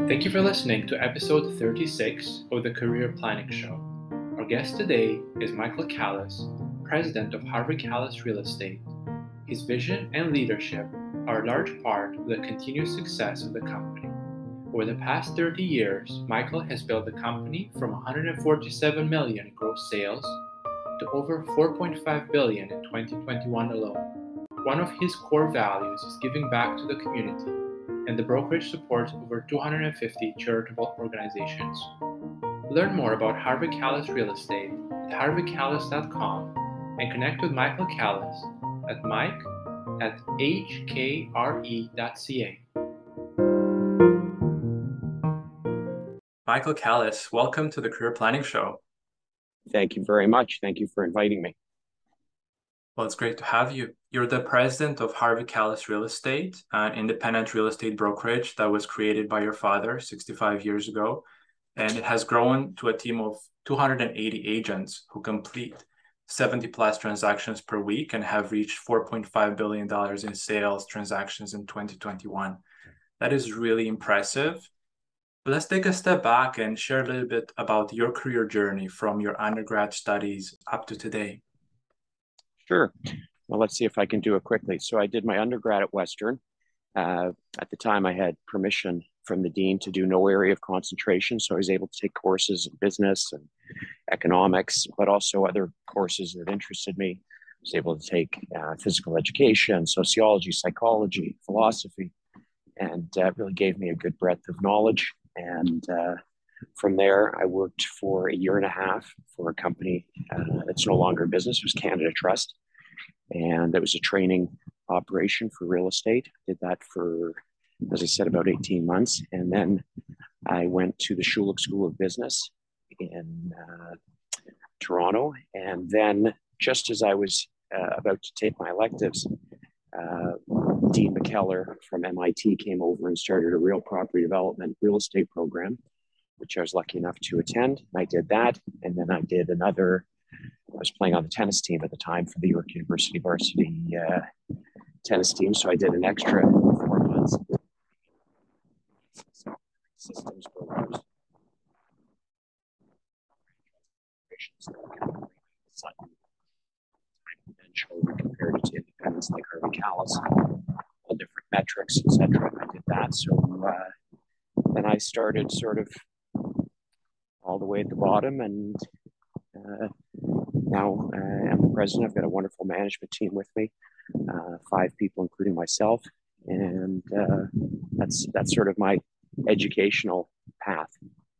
Thank you for listening to episode 36 of the Career Planning Show. Our guest today is Michael Callis, president of Harvey Callis Real Estate. His vision and leadership are a large part of the continued success of the company. Over the past 30 years, Michael has built the company from $147 million in gross sales to over $4.5 billion in 2021 alone. One of his core values is giving back to the community, and the brokerage supports over 250 charitable organizations. Learn more about Harvey Callis Real Estate at harveycallis.com and connect with Michael Callis at mike@hkre.ca. Michael Callis, welcome to the Career Planning Show. Thank you very much. Thank you for inviting me. Well, it's great to have you. You're the president of Harvey Callis Real Estate, an independent real estate brokerage that was created by your father 65 years ago. And it has grown to a team of 280 agents who complete 70 plus transactions per week and have reached $4.5 billion in sales transactions in 2021. That is really impressive. But let's take a step back and share a little bit about your career journey from your undergrad studies up to today. Sure. Well, let's see if I can do it quickly. So I did my undergrad at Western. At the time, I had permission from the dean to do no area of concentration. So I was able to take courses in business and economics, but also other courses that interested me. I was able to take physical education, sociology, psychology, philosophy, and really gave me a good breadth of knowledge. And from there, I worked for a year and a half for a company that's no longer in business. It was Canada Trust. And it was a training operation for real estate. Did that for, as I said, about 18 months. And then I went to the Schulich School of Business in Toronto. And then just as I was about to take my electives, Dean McKellar from MIT came over and started a real property development real estate program, which I was lucky enough to attend. I did that. And then I did another, I was playing on the tennis team at the time for the York University varsity tennis team. So I did an extra 4 months. Systems programs. We compared it to independents like Harvey Callis, all different metrics, etc. I did that. So then I started sort of all the way at the bottom, and now I'm the president. I've got a wonderful management team with me, 5 people, including myself, and that's sort of my educational path.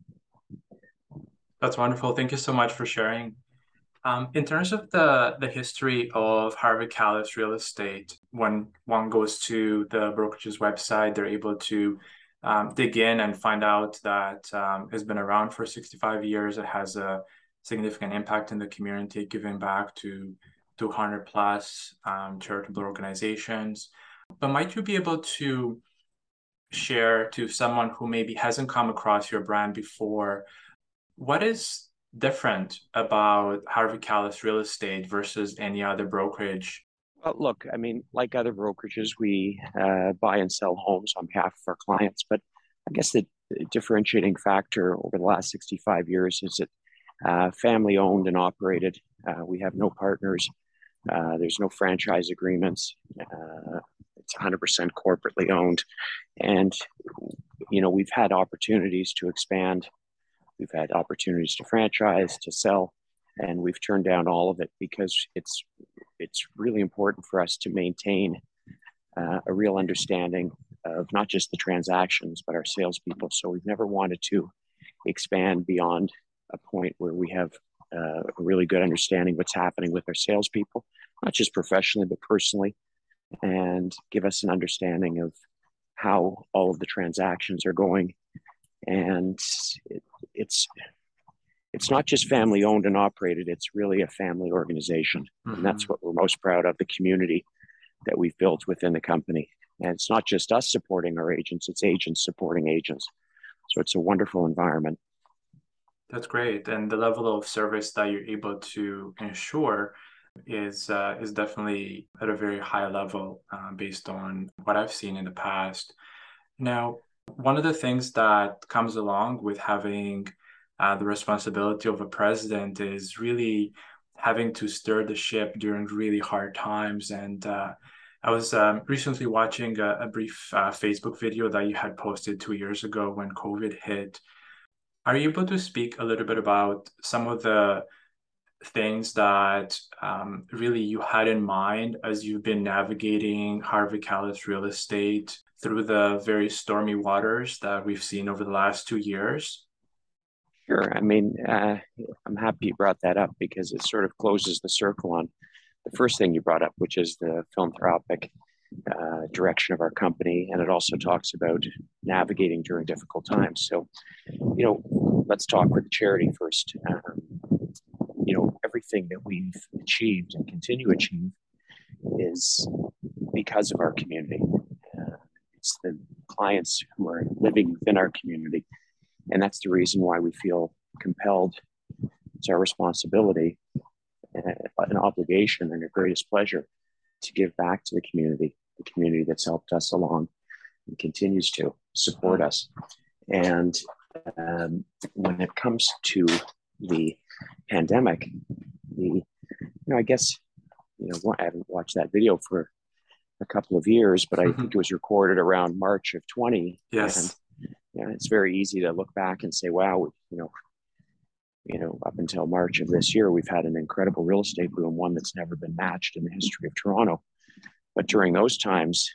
That's wonderful. Thank you so much for sharing. In terms of the history of Harvey Callis Real Estate, when one goes to the brokerage's website, they're able to dig in and find out that it's been around for 65 years. It has a significant impact in the community, giving back to 200 plus charitable organizations. But might you be able to share to someone who maybe hasn't come across your brand before, what is different about Harvey Callis Real Estate versus any other brokerage? Well, look, I mean, like other brokerages, we buy and sell homes on behalf of our clients. But I guess the differentiating factor over the last 65 years is that family owned and operated. We have no partners. There's no franchise agreements. It's 100% corporately owned. And, you know, we've had opportunities to expand. We've had opportunities to franchise, to sell, and we've turned down all of it because it's really important for us to maintain a real understanding of not just the transactions, but our salespeople. So we've never wanted to expand beyond a point where we have a really good understanding what's happening with our salespeople, not just professionally, but personally, and give us an understanding of how all of the transactions are going. And it's not just family owned and operated, it's really a family organization. Mm-hmm. And that's what we're most proud of, the community that we've built within the company. And it's not just us supporting our agents, it's agents supporting agents. So it's a wonderful environment. That's great. And the level of service that you're able to ensure is definitely at a very high level based on what I've seen in the past. Now, One of the things that comes along with having the responsibility of a president is really having to stir the ship during really hard times. And I was recently watching a brief Facebook video that you had posted 2 years ago when COVID hit. Are you able to speak a little bit about some of the things that really you had in mind as you've been navigating Harvey Kalles real estate through the very stormy waters that we've seen over the last 2 years? Sure. I'm happy you brought that up because it sort of closes the circle on the first thing you brought up, which is the philanthropic direction of our company. And it also talks about navigating during difficult times. So, let's talk with the charity first. Everything that we've achieved and continue to achieve is because of our community. It's the clients who are living within our community. And that's the reason why we feel compelled. It's our responsibility, an obligation, and a greatest pleasure to give back to the community that's helped us along and continues to support us. And when it comes to the pandemic, I guess, I haven't watched that video for a couple of years, but I think it was recorded around March of 20. Yes. And it's very easy to look back and say, wow, up until March of this year, we've had an incredible real estate boom, one that's never been matched in the history of Toronto. But during those times,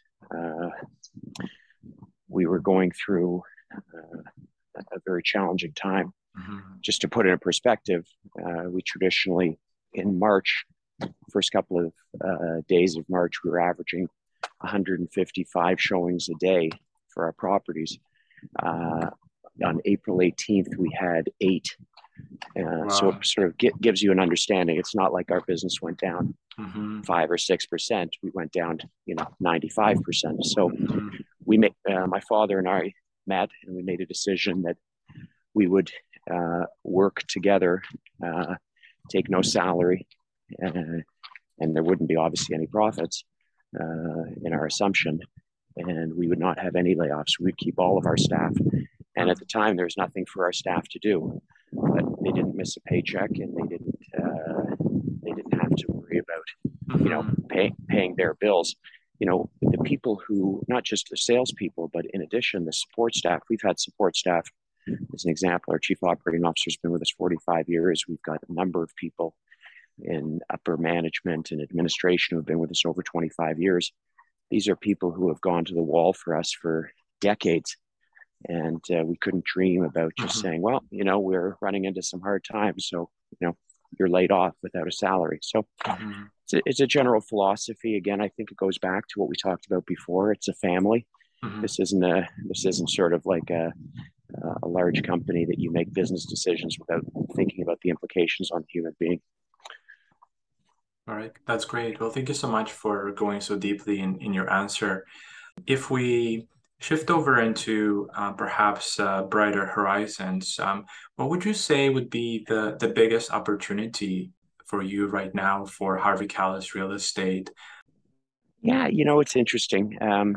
we were going through a very challenging time. Mm-hmm. Just to put it in perspective, we traditionally, in March, first couple of days of March, we were averaging 155 showings a day for our properties. On April 18th, we had 8. Wow. So it sort of gives you an understanding. It's not like our business went down 5 or 6%. We went down, 95%. So we my father and I met, and we made a decision that we would work together, take no salary, and there wouldn't be obviously any profits in our assumption, and we would not have any layoffs. We'd keep all of our staff. And at the time, there was nothing for our staff to do, but they didn't miss a paycheck, and they didn't have to worry about, paying their bills. The people who, not just the salespeople, but in addition, the support staff. We've had support staff. As an example, our chief operating officer has been with us 45 years. We've got a number of people in upper management and administration who have been with us over 25 years. These are people who have gone to the wall for us for decades. And we couldn't dream about just saying, well, we're running into some hard times. So, you're laid off without a salary. So it's a general philosophy. Again, I think it goes back to what we talked about before. It's a family. This isn't sort of like a large company that you make business decisions without thinking about the implications on the human being. All right, that's great. Well, thank you so much for going so deeply in your answer. If we shift over into perhaps brighter horizons, what would you say would be the biggest opportunity for you right now for Harvey Kalles Real Estate? Yeah, it's interesting.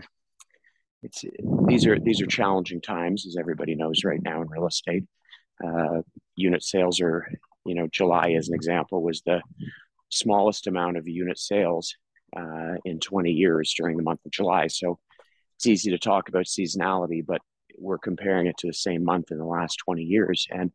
These are challenging times, as everybody knows right now in real estate. Unit sales are, July as an example was the smallest amount of unit sales in 20 years during the month of July. So it's easy to talk about seasonality, but we're comparing it to the same month in the last 20 years. And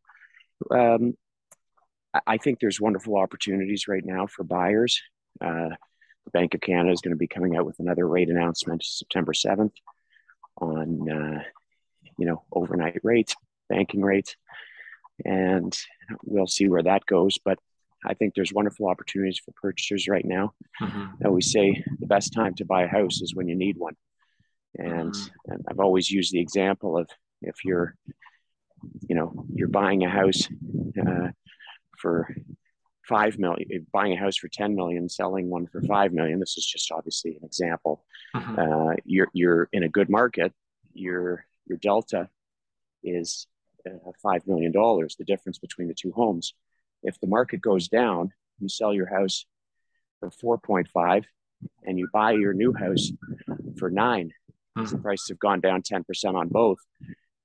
I think there's wonderful opportunities right now for buyers. The Bank of Canada is going to be coming out with another rate announcement September 7th on, overnight rates, banking rates, and we'll see where that goes. But I think there's wonderful opportunities for purchasers right now. I always say the best time to buy a house is when you need one. And I've always used the example of if you're buying a house for 5 million, buying a house for 10 million, selling one for 5 million. This is just obviously an example. You're in a good market. Your delta is $5 million, the difference between the two homes. If the market goes down, you sell your house for 4.5 and you buy your new house for 9. The prices have gone down 10% on both.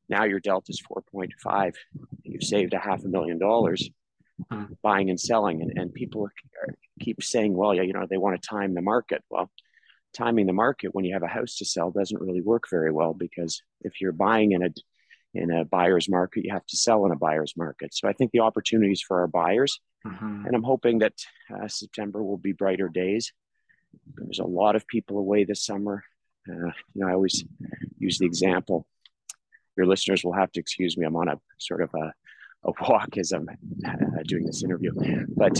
Now your delta is 4.5. You've saved $500,000 buying and selling. And people keep saying, well, yeah, they want to time the market. Well, timing the market when you have a house to sell doesn't really work very well, because if you're buying in a buyer's market, you have to sell in a buyer's market. So I think the opportunities for our buyers, and I'm hoping that September will be brighter days. There's a lot of people away this summer. I always use the example. Your listeners will have to excuse me. I'm on a sort of a walk as I'm doing this interview. But,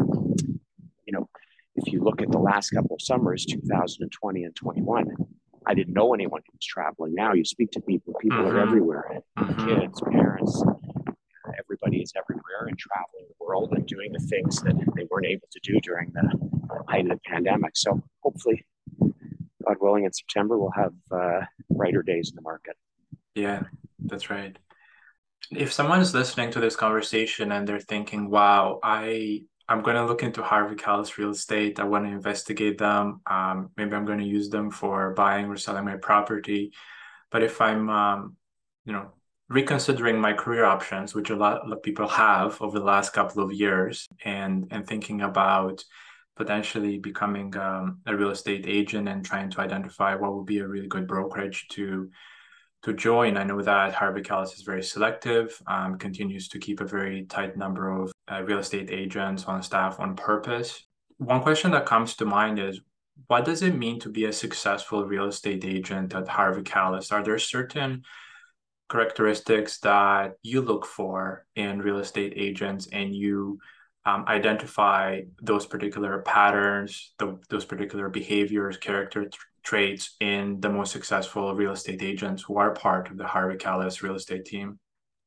if you look at the last couple of summers, 2020 and 21, I didn't know anyone who was traveling. Now you speak to people are everywhere. Kids, parents, everybody is everywhere and traveling the world and doing the things that they weren't able to do during the height of the pandemic. So hopefully, God willing, in September, we'll have brighter days in the market. Yeah, that's right. If someone's listening to this conversation and they're thinking, wow, I'm going to look into Harvey Kalles Real Estate. I want to investigate them. Maybe I'm going to use them for buying or selling my property. But if I'm, reconsidering my career options, which a lot of people have over the last couple of years, and thinking about potentially becoming a real estate agent and trying to identify what would be a really good brokerage to join. I know that Harvey Kalles is very selective, continues to keep a very tight number of real estate agents on staff on purpose. One question that comes to mind is, what does it mean to be a successful real estate agent at Harvey Kalles? Are there certain characteristics that you look for in real estate agents, and you identify those particular patterns, those particular behaviors, character traits in the most successful real estate agents who are part of the Harvey Kalles real estate team?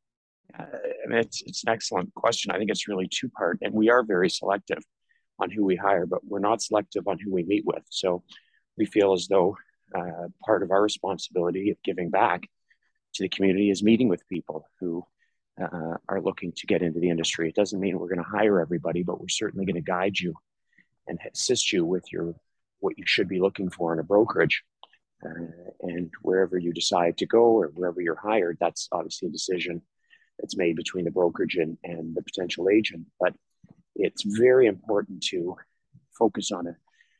It's an excellent question. I think it's really two-part, and we are very selective on who we hire, but we're not selective on who we meet with. So we feel as though part of our responsibility of giving back to the community is meeting with people who are looking to get into the industry. It doesn't mean we're going to hire everybody, but we're certainly going to guide you and assist you with what you should be looking for in a brokerage. And wherever you decide to go or wherever you're hired, that's obviously a decision that's made between the brokerage and the potential agent. But it's very important to focus on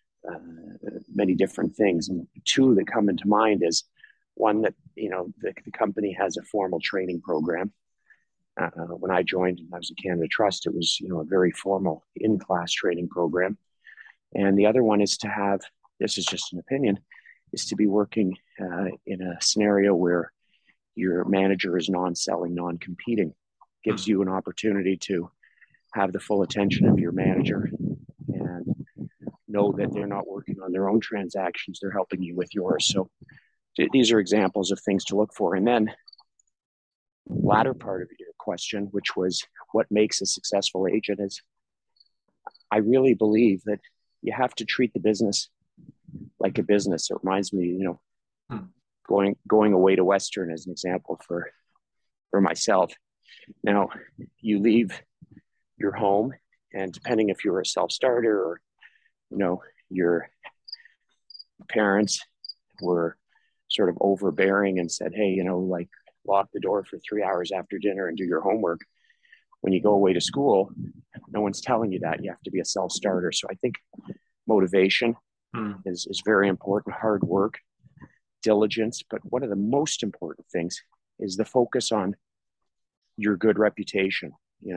many different things. And two that come into mind is one that, the company has a formal training program. When I joined and I was at Canada Trust, it was, a very formal in-class training program. And the other one is to have, this is just an opinion, is to be working in a scenario where your manager is non-selling, non-competing, gives you an opportunity to have the full attention of your manager and know that they're not working on their own transactions, they're helping you with yours. So these are examples of things to look for. And then latter part of your question, which was what makes a successful agent, is I really believe that you have to treat the business like a business. It reminds me, going away to Western as an example for myself. Now, you leave your home, and depending if you're a self-starter or, your parents were sort of overbearing and said, hey, lock the door for 3 hours after dinner and do your homework. When you go away to school, no one's telling you that. You have to be a self-starter. So I think motivation is very important, hard work, diligence. But one of the most important things is the focus on your good reputation.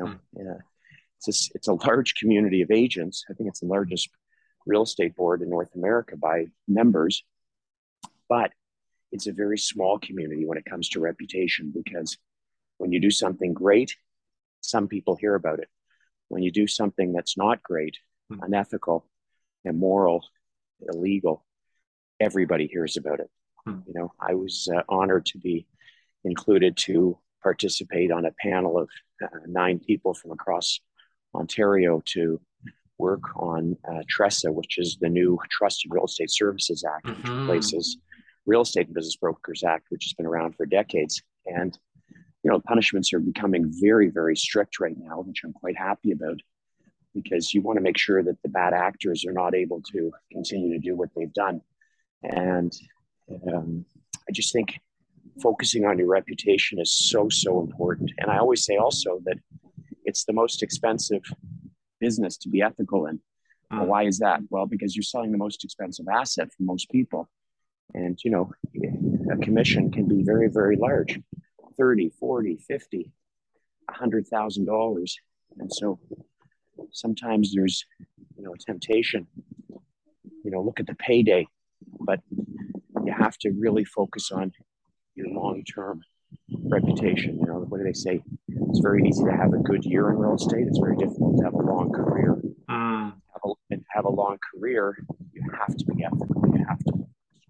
It's a large community of agents. I think it's the largest real estate board in North America by members, but it's a very small community when it comes to reputation, because when you do something great, some people hear about it. When you do something that's not great, unethical, immoral, illegal, everybody hears about it. I was honored to be included to participate on a panel of 9 people from across Ontario to work on TRESA, which is the new Trusted Real Estate Services Act, which replaces Real Estate and Business Brokers Act, which has been around for decades. And, punishments are becoming very, very strict right now, which I'm quite happy about, because you want to make sure that the bad actors are not able to continue to do what they've done. And I just think focusing on your reputation is so important. And I always say also that it's the most expensive business to be ethical in. Well, why is that? Well, because you're selling the most expensive asset for most people. And, a commission can be very large, 30, 40, 50, $100,000. And so sometimes there's, a temptation, look at the payday, but you have to really focus on your long-term reputation. What do they say? It's very easy to have a good year in real estate. It's very difficult to have a long career. Have a long career, you have to be ethical. You have to do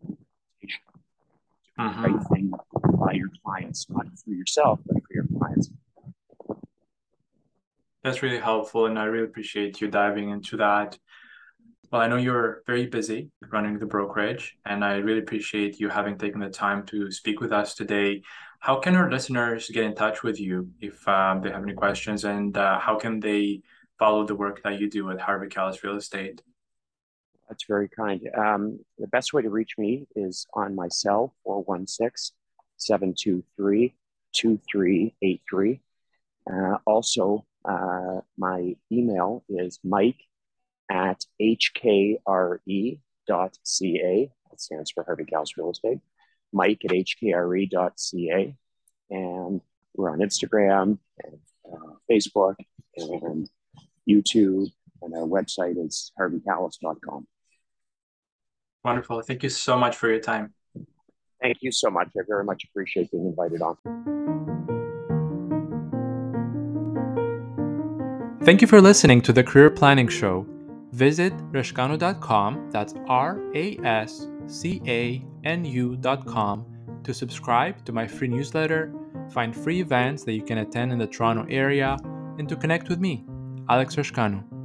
the right thing by your clients, not for yourself, but for your clients. That's really helpful, and I really appreciate you diving into that. Well, I know you're very busy running the brokerage, and I really appreciate you having taken the time to speak with us today. How can our listeners get in touch with you if they have any questions, and how can they follow the work that you do at Harvey Kalles Real Estate? That's very kind. The best way to reach me is on my cell, 416-723-2383. Also, my email is mike@hkre.ca. That stands for Harvey Kalles Real Estate. mike@hkre.ca. And we're on Instagram and Facebook and YouTube. And our website is harveykalles.com. Wonderful. Thank you so much for your time. Thank you so much. I very much appreciate being invited on. Thank you for listening to the Career Planning Show. Visit rascanu.com, that's RASCANU.com, to subscribe to my free newsletter, find free events that you can attend in the Toronto area, and to connect with me, Alex Rascanu.